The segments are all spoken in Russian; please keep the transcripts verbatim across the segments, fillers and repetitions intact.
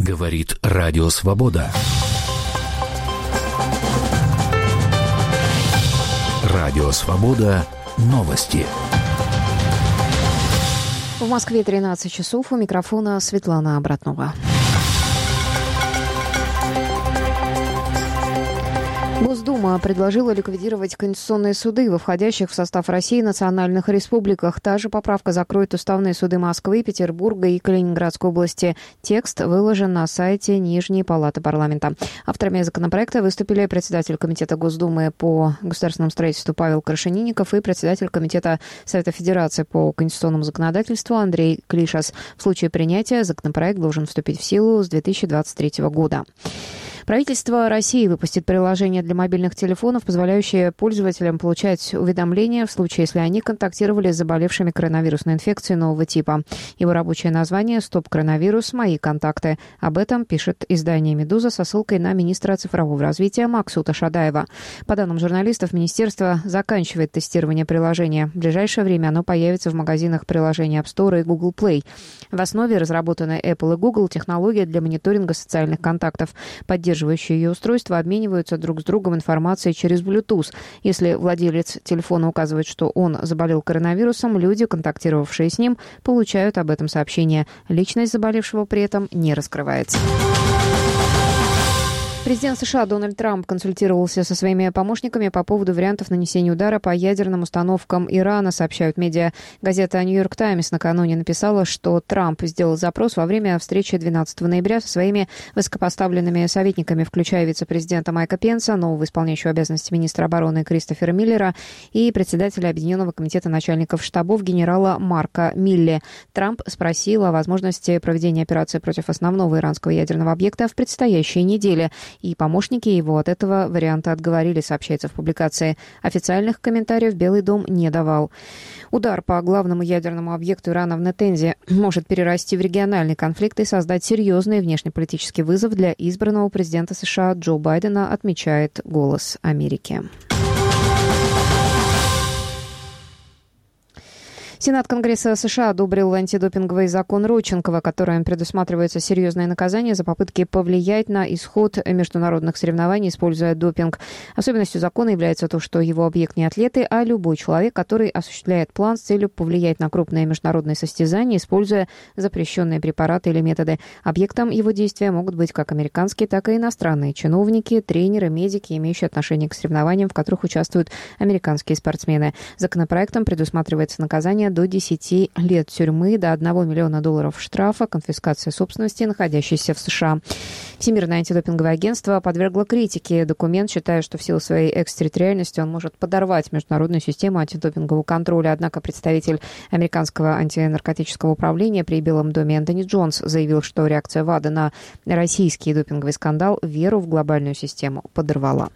Говорит Радио Свобода. Радио Свобода. Новости. В Москве тринадцать часов. У микрофона Светлана Обратнова. Госдума предложила ликвидировать конституционные суды во входящих в состав России национальных республиках. Та же поправка закроет уставные суды Москвы, Петербурга и Калининградской области. Текст выложен на сайте Нижней палаты парламента. Авторами законопроекта выступили председатель Комитета Госдумы по государственному строительству Павел Крашенинников и председатель Комитета Совета Федерации по конституционному законодательству Андрей Клишас. В случае принятия законопроект должен вступить в силу с две тысячи двадцать третьего года. Правительство России выпустит приложение для мобильных телефонов, позволяющее пользователям получать уведомления в случае, если они контактировали с заболевшими коронавирусной инфекцией нового типа. Его рабочее название «Стоп коронавирус. Мои контакты». Об этом пишет издание «Медуза» со ссылкой на министра цифрового развития Максута Шадаева. По данным журналистов, министерство заканчивает тестирование приложения. В ближайшее время оно появится в магазинах приложений App Store и Google Play. В основе разработанной Apple и Google технология для мониторинга социальных контактов. Поддерживающие ее устройства обмениваются друг с другом информацией через Bluetooth. Если владелец телефона указывает, что он заболел коронавирусом, люди, контактировавшие с ним, получают об этом сообщение. Личность заболевшего при этом не раскрывается. Президент США Дональд Трамп консультировался со своими помощниками по поводу вариантов нанесения удара по ядерным установкам Ирана, сообщают медиа. Газета «Нью-Йорк Таймс» накануне написала, что Трамп сделал запрос во время встречи двенадцатого ноября со своими высокопоставленными советниками, включая вице-президента Майка Пенса, нового исполняющего обязанности министра обороны Кристофера Миллера и председателя Объединенного комитета начальников штабов генерала Марка Милли. Трамп спросил о возможности проведения операции против основного иранского ядерного объекта в предстоящей неделе. И помощники его от этого варианта отговорили, сообщается в публикации. Официальных комментариев Белый дом не давал. Удар по главному ядерному объекту Ирана в Нетензе может перерасти в региональный конфликт и создать серьезный внешнеполитический вызов для избранного президента США Джо Байдена, отмечает «Голос Америки». Сенат Конгресса США одобрил антидопинговый закон Родченкова, которым предусматривается серьезное наказание за попытки повлиять на исход международных соревнований, используя допинг. Особенностью закона является то, что его объект не атлеты, а любой человек, который осуществляет план с целью повлиять на крупные международные состязания, используя запрещенные препараты или методы. Объектом его действия могут быть как американские, так и иностранные чиновники, тренеры, медики, имеющие отношение к соревнованиям, в которых участвуют американские спортсмены. Законопроектом предусматривается наказание до десяти лет тюрьмы, до одного миллиона долларов штрафа, конфискация собственности, находящейся в США. Всемирное антидопинговое агентство подвергло критике документ, считая, что в силу своей экстерриториальности он может подорвать международную систему антидопингового контроля. Однако представитель американского антинаркотического управления при Белом доме Энтони Джонс заявил, что реакция ВАДА на российский допинговый скандал веру в глобальную систему подорвала.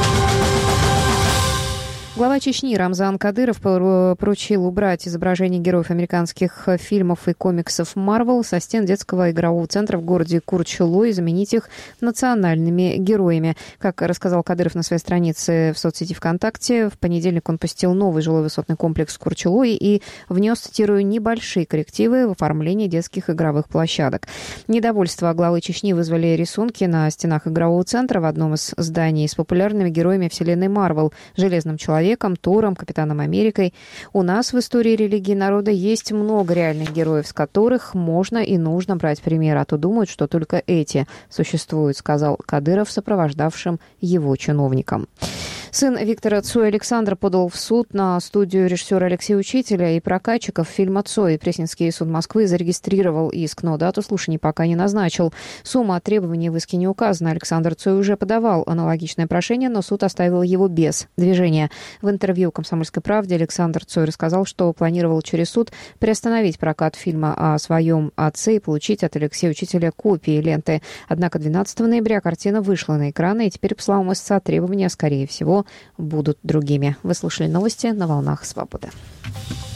Глава Чечни Рамзан Кадыров поручил убрать изображения героев американских фильмов и комиксов Marvel со стен детского игрового центра в городе Курчулой и заменить их национальными героями. Как рассказал Кадыров на своей странице в соцсети ВКонтакте, в понедельник он посетил новый жилой высотный комплекс Курчулой и внес, цитирую, небольшие коррективы в оформлении детских игровых площадок. Недовольство главы Чечни вызвали рисунки на стенах игрового центра в одном из зданий с популярными героями вселенной Marvel – Железным человеком, Тором, Капитаном Америкой. У нас в истории религии народа есть много реальных героев, с которых можно и нужно брать пример, а то думают, что только эти существуют, сказал Кадыров сопровождавшим его чиновникам. Сын Виктора Цоя Александр подал в суд на студию режиссера Алексея Учителя и прокатчиков фильма «Цой». Пресненский суд Москвы зарегистрировал иск, но дату слушаний пока не назначил. Сумма требований в иске не указана. Александр Цой уже подавал аналогичное прошение, но суд оставил его без движения. В интервью «Комсомольской правде» Александр Цой рассказал, что планировал через суд приостановить прокат фильма о своем отце и получить от Алексея Учителя копии ленты. Однако двенадцатого ноября картина вышла на экраны, и теперь, по словам истца, требования, скорее всего, будут другими. Вы слушали новости на «Волнах Свободы».